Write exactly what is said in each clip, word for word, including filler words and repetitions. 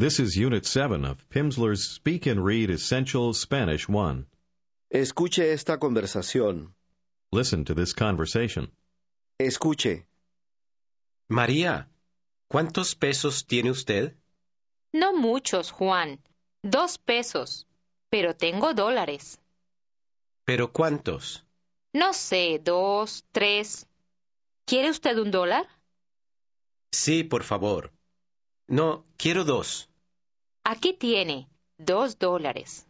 This is Unit seven of Pimsleur's Speak and Read Essential Spanish one. Escuche esta conversación. Listen to this conversation. Escuche. María, ¿cuántos pesos tiene usted? No muchos, Juan. Dos pesos. Pero tengo dólares. ¿Pero cuántos? No sé, dos, tres. ¿Quiere usted un dólar? Sí, por favor. No, quiero dos. Aquí tiene, dos dólares.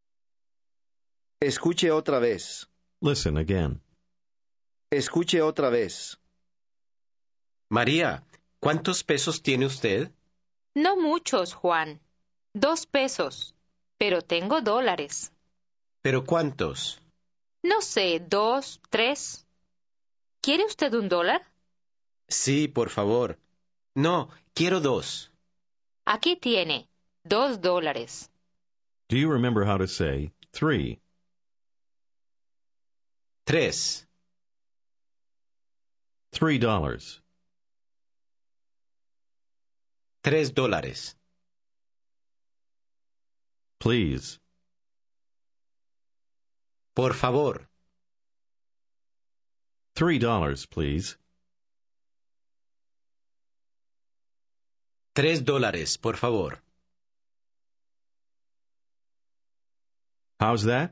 Escuche otra vez. Listen again. Escuche otra vez. María, ¿cuántos pesos tiene usted? No muchos, Juan. Dos pesos. Pero tengo dólares. ¿Pero cuántos? No sé, dos, tres. ¿Quiere usted un dólar? Sí, por favor. No, quiero dos. Aquí tiene, dos dólares. Do you remember how to say three? Tres. Three dollars. Tres dólares. Please. Por favor. Three dollars, please. Tres dólares, por favor. How's that?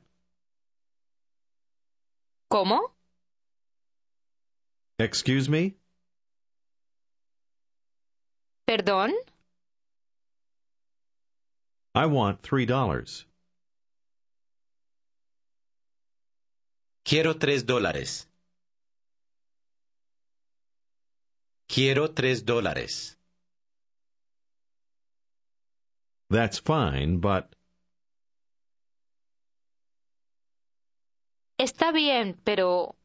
¿Cómo? Excuse me? ¿Perdón? I want three dollars. Quiero tres dólares. Quiero tres dólares. That's fine, but... Está bien, pero...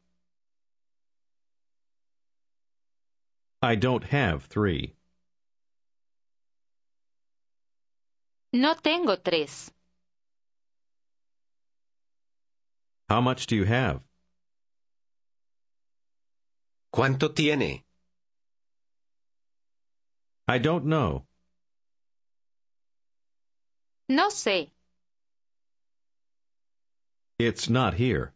I don't have three. No tengo tres. How much do you have? ¿Cuánto tiene? I don't know. No sé. It's not here.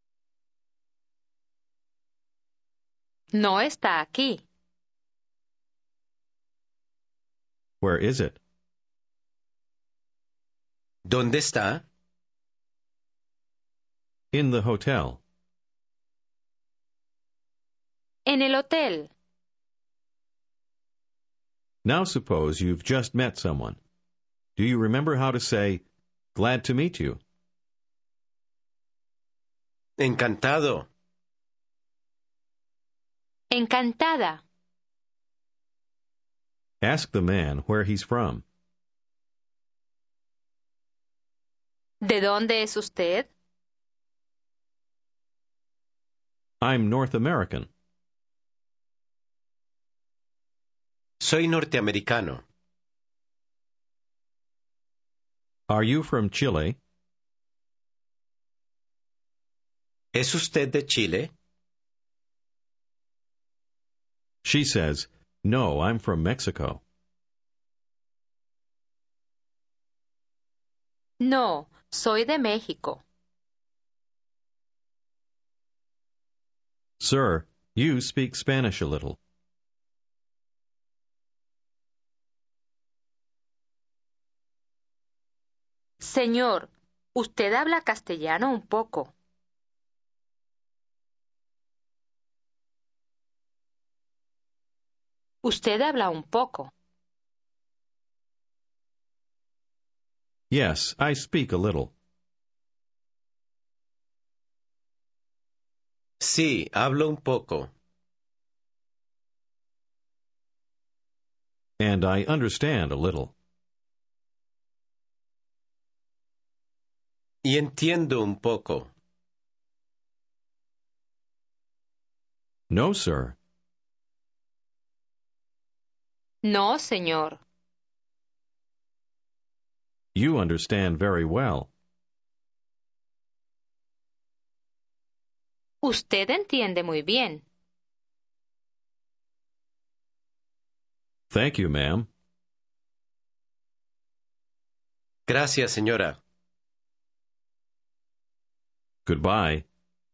No está aquí. Where is it? ¿Dónde está? In the hotel. En el hotel. Now suppose you've just met someone. Do you remember how to say, glad to meet you? Encantado. Encantada. Ask the man where he's from. ¿De dónde es usted? I'm North American. Soy norteamericano. Are you from Chile? ¿Es usted de Chile? She says, no, I'm from Mexico. No, soy de México. Sir, you speak Spanish a little. Señor, usted habla castellano un poco. Usted habla un poco. Yes, I speak a little. Sí, hablo un poco. And I understand a little. Y entiendo un poco. No, sir. No, señor. You understand very well. Usted entiende muy bien. Thank you, ma'am. Gracias, señora. Goodbye.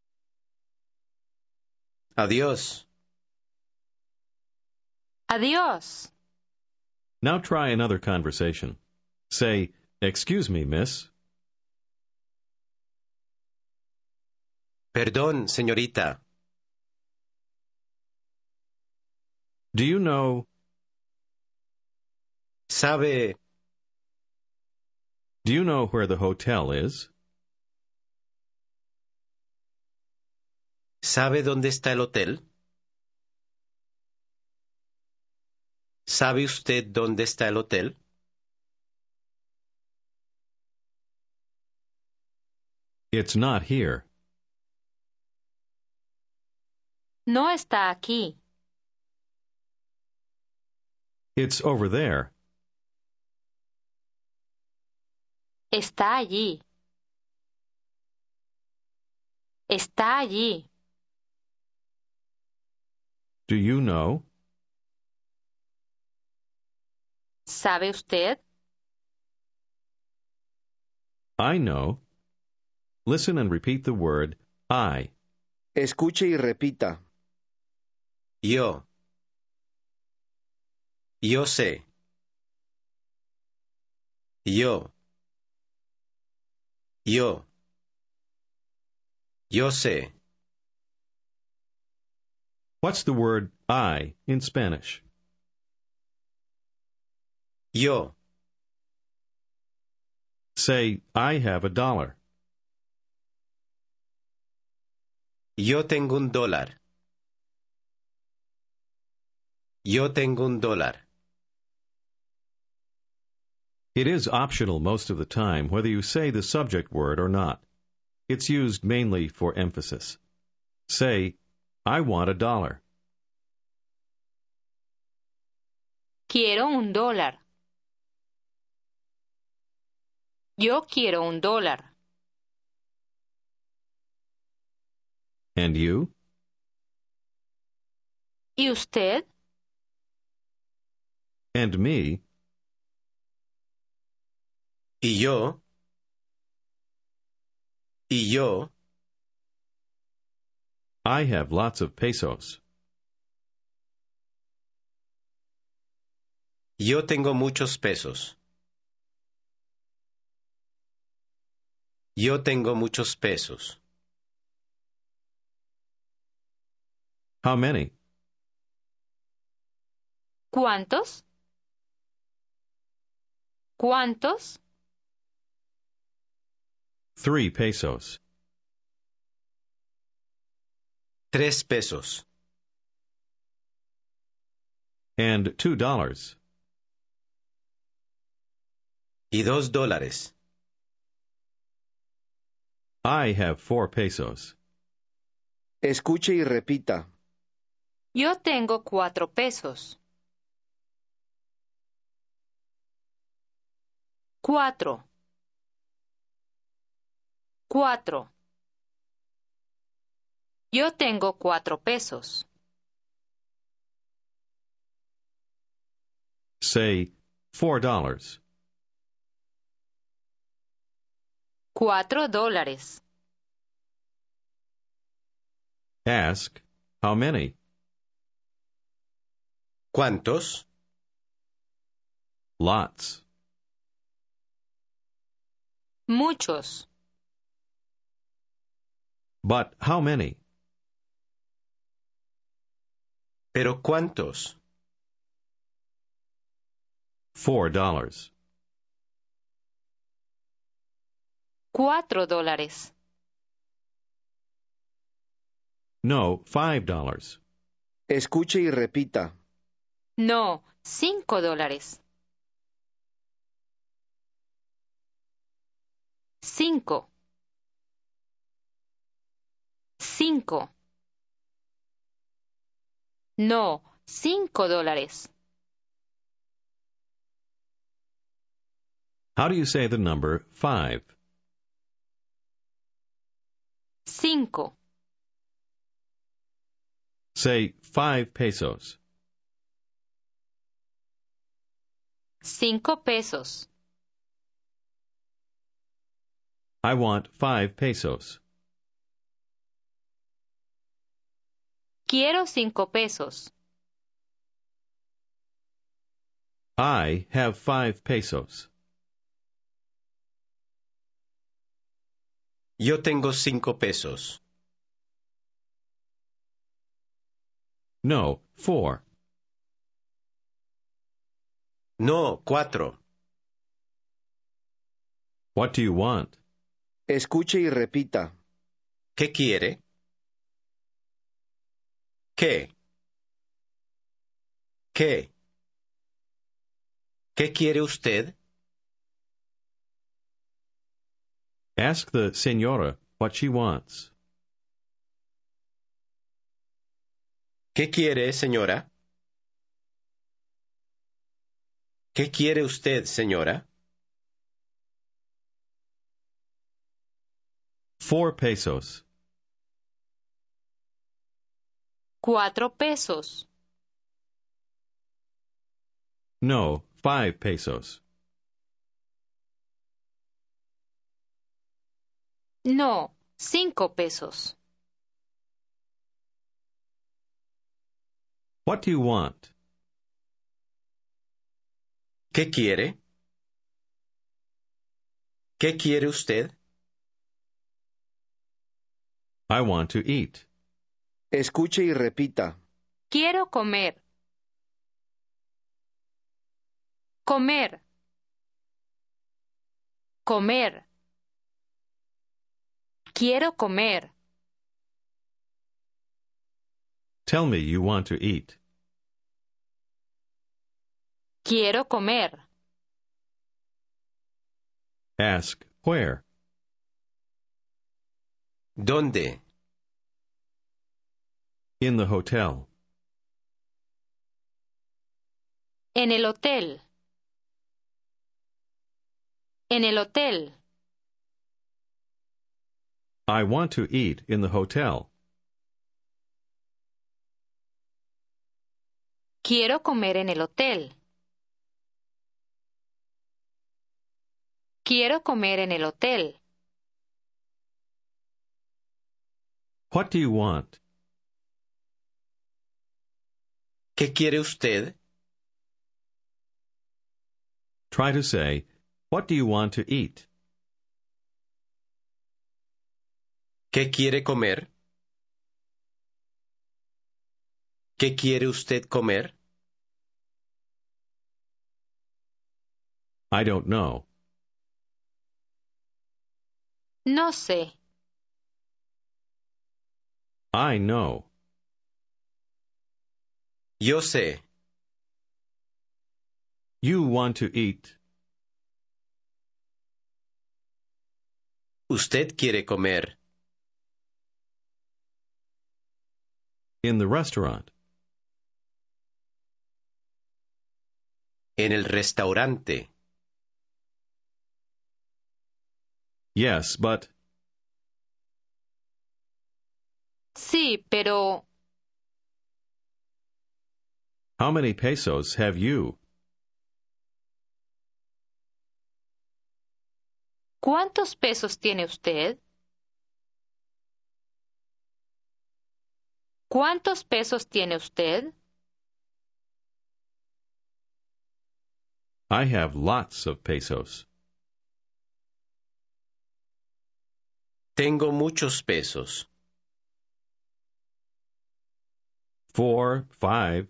Adiós. Adiós. Now try another conversation. Say, "Excuse me, miss." Perdón, señorita. Do you know, ¿Sabe, do you know where the hotel is? ¿sabe dónde está el hotel? ¿Sabe usted dónde está el hotel? It's not here. No está aquí. It's over there. Está allí. Está allí. Do you know? ¿Sabe usted? I know. Listen and repeat the word I. Escuche y repita. Yo. Yo sé. Yo. Yo. Yo sé. What's the word I in Spanish? Yo. Say, "I have a dollar." Yo tengo un dólar. Yo tengo un dólar. It is optional most of the time whether you say the subject word or not. It's used mainly for emphasis. Say, "I want a dollar." Quiero un dólar. Yo quiero un dólar. And you? ¿Y usted? And me? Y yo. Y yo. I have lots of pesos. Yo tengo muchos pesos. Yo tengo muchos pesos. How many? ¿Cuántos? ¿Cuántos? Three pesos. Tres pesos. And two dollars. Y dos dólares. I have four pesos. Escuche y repita. Yo tengo cuatro pesos. Cuatro. Cuatro. Yo tengo cuatro pesos. Say, four dollars. Cuatro dólares. Ask, how many? ¿Cuántos? Lots. Muchos. But how many? ¿Pero cuántos? Four dollars. Cuatro dólares. No, five dollars. Escuche y repita. No, cinco dólares. Cinco. Cinco. No, cinco dólares. How do you say the number five? Cinco. Say five pesos. Cinco pesos. I want five pesos. Quiero cinco pesos. I have five pesos. Yo tengo cinco pesos. No, four. No, cuatro. What do you want? Escuche y repita. ¿Qué quiere? ¿Qué? ¿Qué? ¿Qué quiere usted? Ask the señora what she wants. ¿Qué quiere, señora? ¿Qué quiere usted, señora? Four pesos. Cuatro pesos. No, five pesos. No, cinco pesos. What do you want? ¿Qué quiere? ¿Qué quiere usted? I want to eat. Escuche y repita. Quiero comer. Comer. Comer. Quiero comer. Tell me you want to eat. Quiero comer. Ask where. ¿Dónde? In the hotel. En el hotel. En el hotel. I want to eat in the hotel. Quiero comer en el hotel. Quiero comer en el hotel. What do you want? ¿Qué quiere usted? Try to say, what do you want to eat? ¿Qué quiere comer? ¿Qué quiere usted comer? I don't know. No sé. I know. Yo sé. You want to eat. Usted quiere comer. In the restaurant. En el restaurante. Yes, but Sí, pero how many pesos have you? ¿cuántos pesos tiene usted? ¿Cuántos pesos tiene usted? I have lots of pesos. Tengo muchos pesos. Four, five.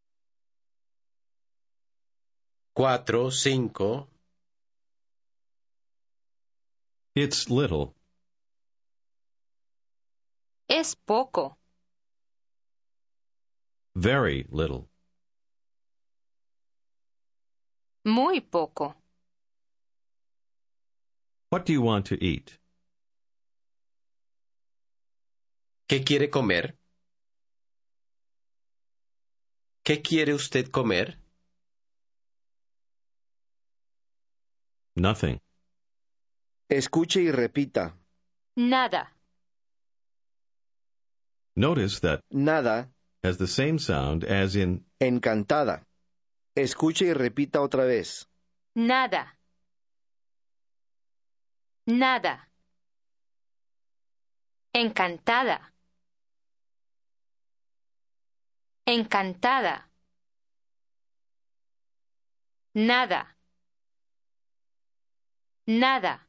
Cuatro, cinco. It's little. Es poco. Very little. Muy poco. What do you want to eat? ¿Qué quiere comer? ¿Qué quiere usted comer? Nothing. Escuche y repita. Nada. Notice that Nada, has the same sound as in encantada. Escuche y repita otra vez. Nada. Nada. Encantada. Encantada. Nada. Nada.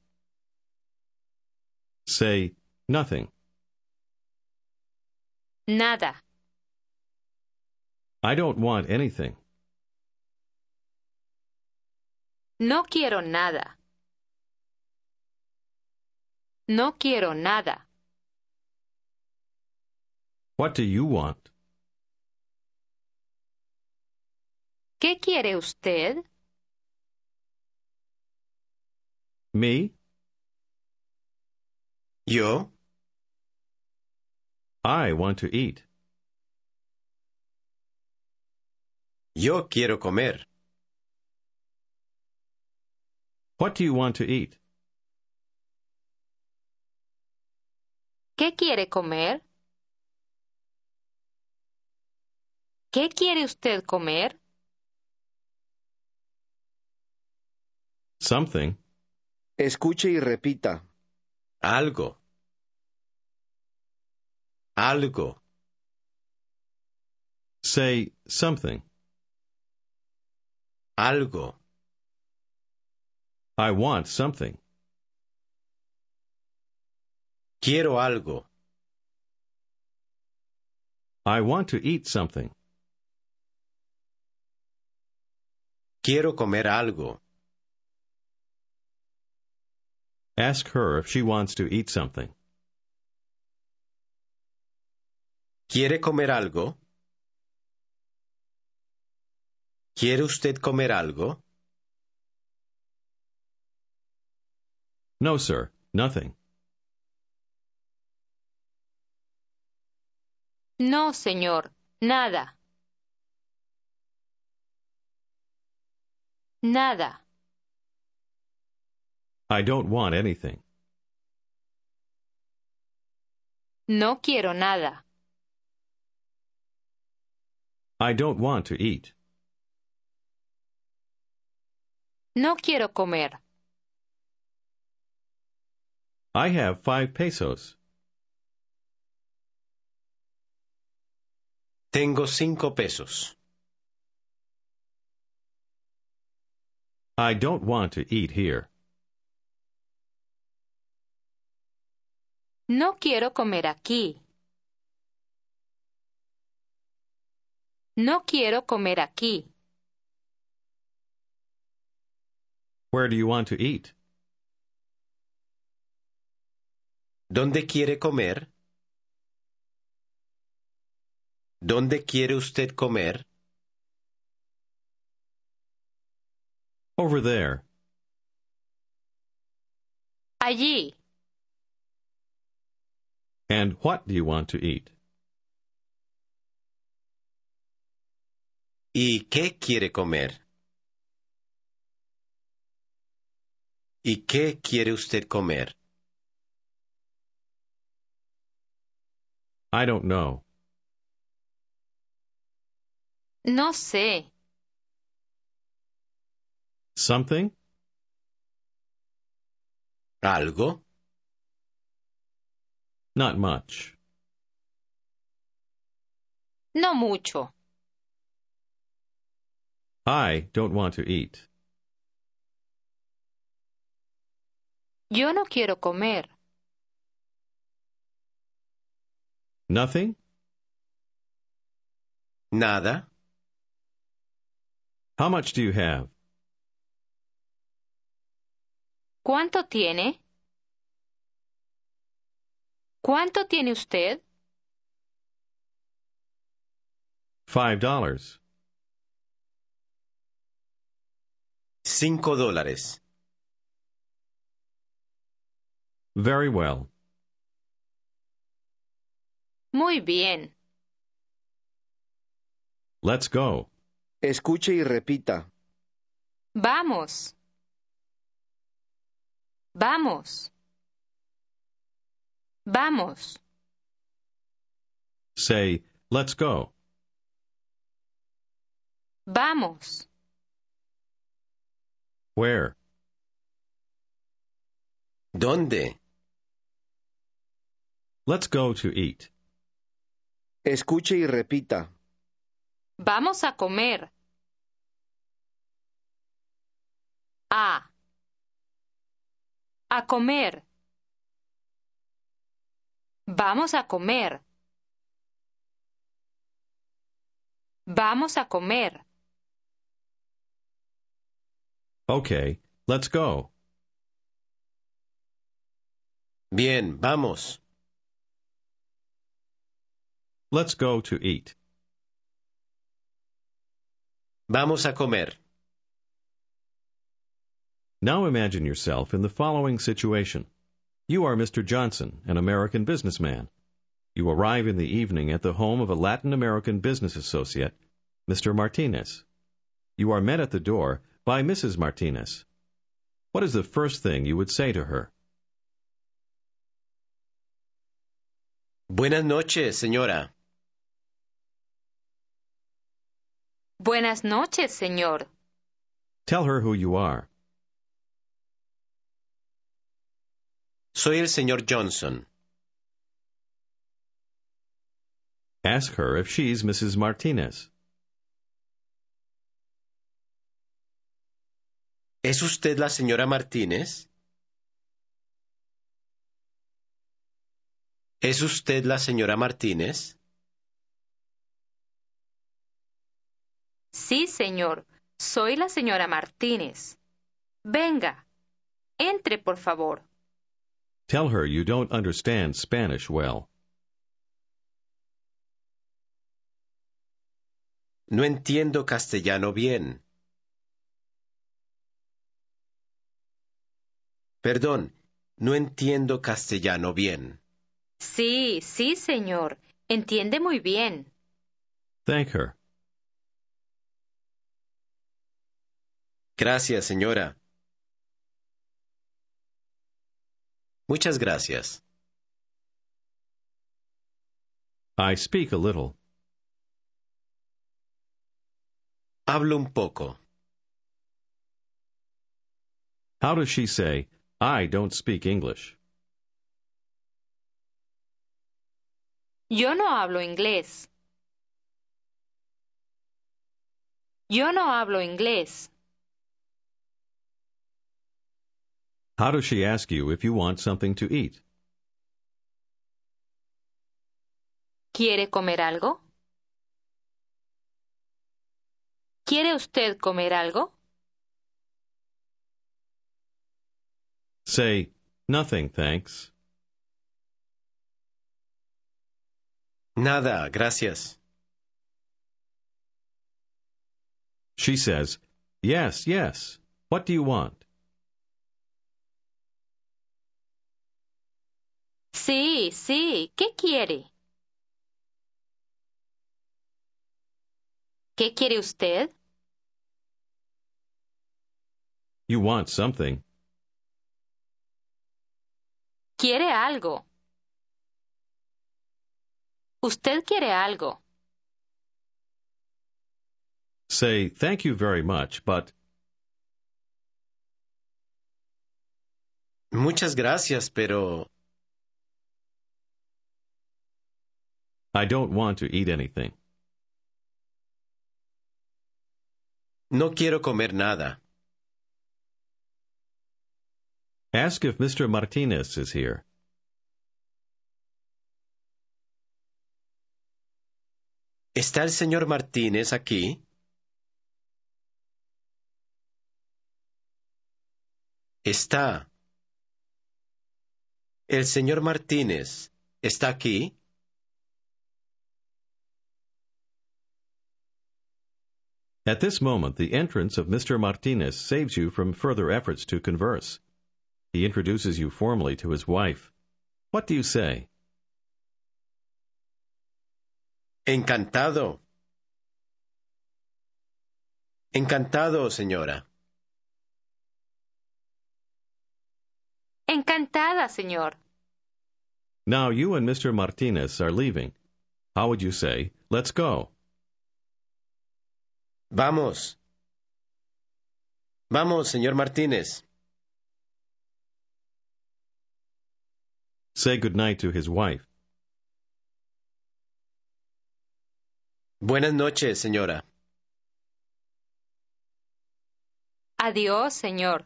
Say nothing. Nada. I don't want anything. No quiero nada. No quiero nada. What do you want? ¿Qué quiere usted? Me? Yo, I want to eat. yo quiero comer. What do you want to eat? ¿Qué quiere comer? ¿Qué quiere usted comer? Something. Escuche y repita. Algo. Algo. Say something. Algo. I want something. Quiero algo. I want to eat something. Quiero comer algo. Ask her if she wants to eat something. ¿Quiere comer algo? ¿Quiere usted comer algo? No, sir, nothing. No, señor, nada. Nada. I don't want anything. No quiero nada. I don't want to eat. No quiero comer. I have five pesos. Tengo cinco pesos. I don't want to eat here. No quiero comer aquí. No quiero comer aquí. Where do you want to eat? ¿Dónde quiere comer? ¿Dónde quiere usted comer? Over there. Allí. And what do you want to eat? ¿Y qué quiere comer? ¿Y qué quiere usted comer? I don't know. No sé. Something? ¿Algo? Not much. No mucho. I don't want to eat. Yo no quiero comer. Nothing? ¿Nada? How much do you have? ¿Cuánto tiene? ¿Cuánto tiene usted? Five dollars. Cinco dólares. Very well. Muy bien. Let's go. Escuche y repita. Vamos. Vamos. Vamos. Say, let's go. Vamos. Where? ¿Dónde? Let's go to eat. Escuche y repita. Vamos a comer. A. A comer. Vamos a comer. Vamos a comer. Okay, let's go. Bien, vamos. Let's go to eat. Vamos a comer. Now imagine yourself in the following situation. You are Mister Johnson, an American businessman. You arrive in the evening at the home of a Latin American business associate, Mister Martinez. You are met at the door by Missus Martinez. What is the first thing you would say to her? Buenas noches, señora. Buenas noches, señor. Tell her who you are. Soy el señor Johnson. Ask her if she's Missus Martinez. ¿Es usted la señora Martínez? ¿Es usted la señora Martínez? Sí, señor. Soy la señora Martínez. Venga. Entre, por favor. Tell her you don't understand Spanish well. No entiendo castellano bien. Perdón, no entiendo castellano bien. Sí, sí, señor. Entiende muy bien. Thank her. Gracias, señora. Muchas gracias. I speak a little. Hablo un poco. How does she say, I don't speak English? Yo no hablo inglés. Yo no hablo inglés. How does she ask you if you want something to eat? ¿Quiere comer algo? ¿Quiere usted comer algo? Say, nothing, thanks. Nada, gracias. She says, yes, yes. What do you want? Sí, sí. ¿Qué quiere? ¿Qué quiere usted? You want something. Quiere algo. Usted quiere algo. Say, thank you very much, but... Muchas gracias, pero... I don't want to eat anything. No quiero comer nada. Ask if Mister Martinez is here. ¿Está el señor Martínez aquí? Está. ¿El señor Martínez está aquí? At this moment, the entrance of Mister Martinez saves you from further efforts to converse. He introduces you formally to his wife. What do you say? Encantado. Encantado, señora. Encantada, señor. Now you and Mister Martinez are leaving. How would you say, let's go? Vamos. Vamos, señor Martínez. Say good night to his wife. Buenas noches, señora. Adiós, señor.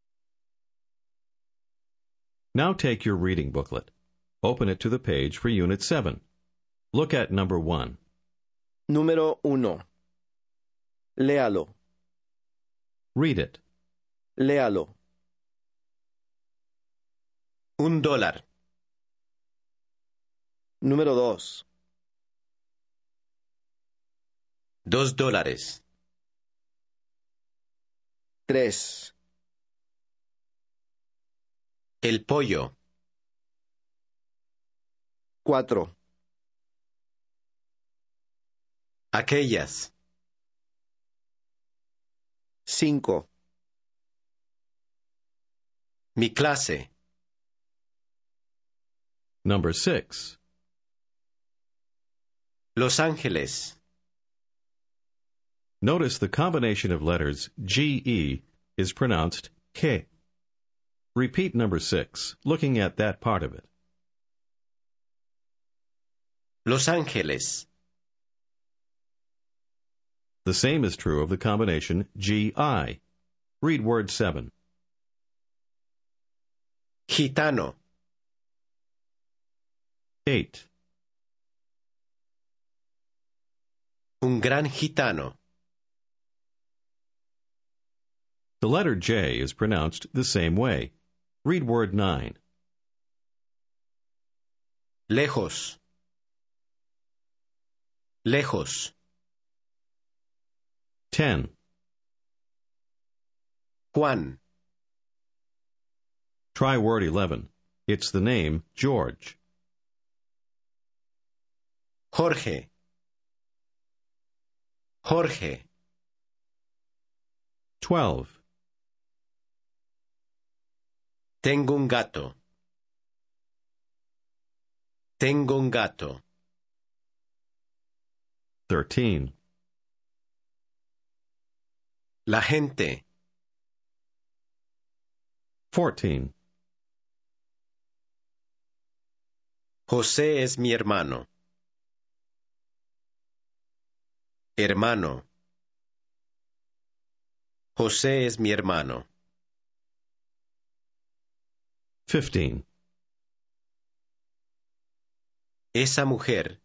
Now take your reading booklet. Open it to the page for Unit seven. Look at number one. Número uno. Léalo. Read it. Léalo. Un dólar. Número dos. Dos dólares. Tres. El pollo. Cuatro. Aquellas. Cinco. Mi clase. Number six. Los Ángeles. Notice the combination of letters G E is pronounced K. Repeat number six, looking at that part of it. Los Ángeles. The same is true of the combination G I. Read word seven. Gitano. Eight. Un gran gitano. The letter J is pronounced the same way. Read word nine. Lejos. Lejos. Ten. Juan. Try word eleven. It's the name George. Jorge. Jorge. Twelve. Tengo un gato. Tengo un gato. Thirteen. La gente. Fourteen. José es mi hermano. Hermano. José es mi hermano. Fifteen. Esa mujer.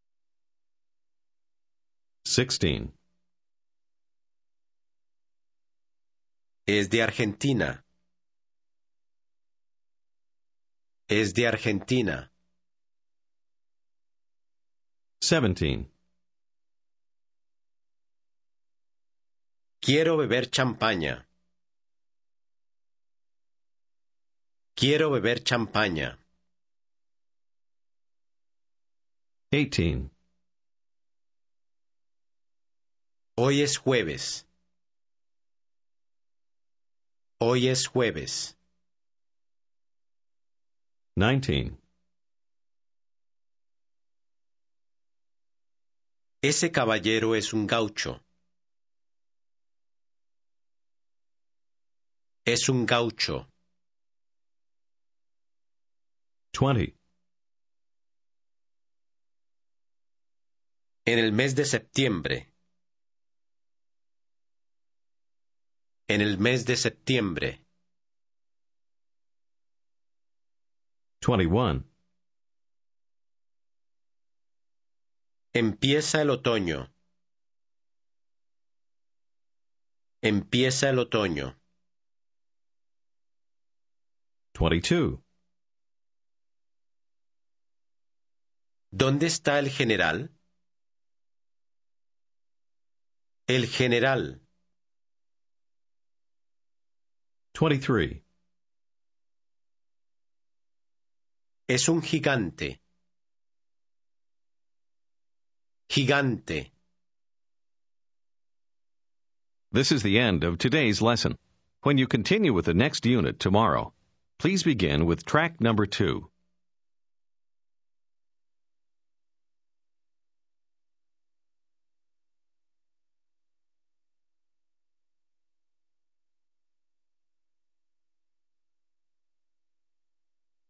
Sixteen. Es de Argentina. Es de Argentina. Seventeen. Quiero beber champaña. Quiero beber champaña. Eighteen. Hoy es jueves. Hoy es jueves. Nineteen. Ese caballero es un gaucho. Es un gaucho. Twenty. En el mes de septiembre. En el mes de septiembre. Twenty-one. Empieza el otoño. Empieza el otoño. Twenty-two. ¿Dónde está el general? El general. Twenty-three. Es un gigante. Gigante. This is the end of today's lesson. When you continue with the next unit tomorrow, please begin with track number two.